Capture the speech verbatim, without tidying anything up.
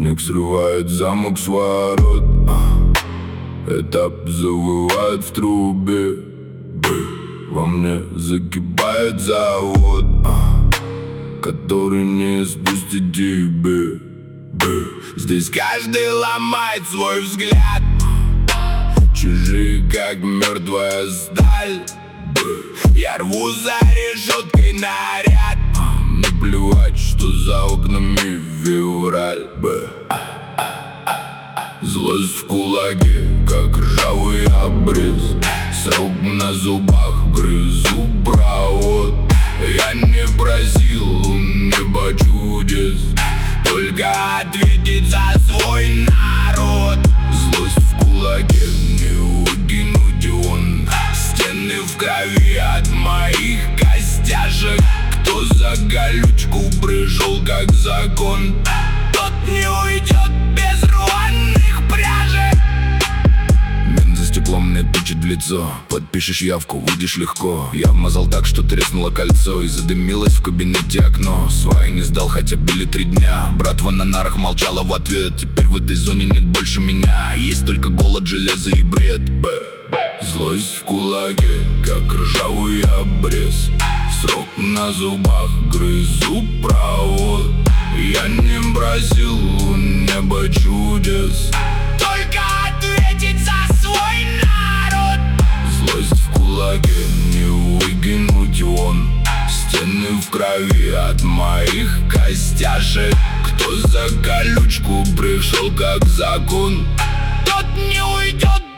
Снег срывает замок с ворот, этап завывает в трубе. Во мне закипает завод, который не спустит тебе. Здесь каждый ломает свой взгляд, чужие как мертвая сталь. Я рву за решеткой наряд, мне плевать, что за окнами февраль. Злость в кулаке, как ржавый обрез, срок на зубах, грызу провод. Я не просил у неба чудес, только ответить за свой народ. Злость в кулаке, не выкинуть он, стены в крови от моих костяшек. Кто за колючку пришел как закон, тот не уйдет без рваных пряжек. Мент за стеклом мне тычет в лицо, подпишешь явку, выйдешь легко. Я вмазал так, что треснуло кольцо, и задымилось в кабинете окно. Свои не сдал, хотя били три дня. Братва на нарах молчала в ответ. Теперь в этой зоне нет больше меня, есть только голод, железо и бред. Злость в кулаке, как ржавый обрез, срок на зубах, грызу провод. Я не просил у неба чудес, только ответить за свой народ. Злость в кулаке, не выкинуть вон, стены в крови от моих костяшек. Кто за колючку пришел как закон, тот не уйдет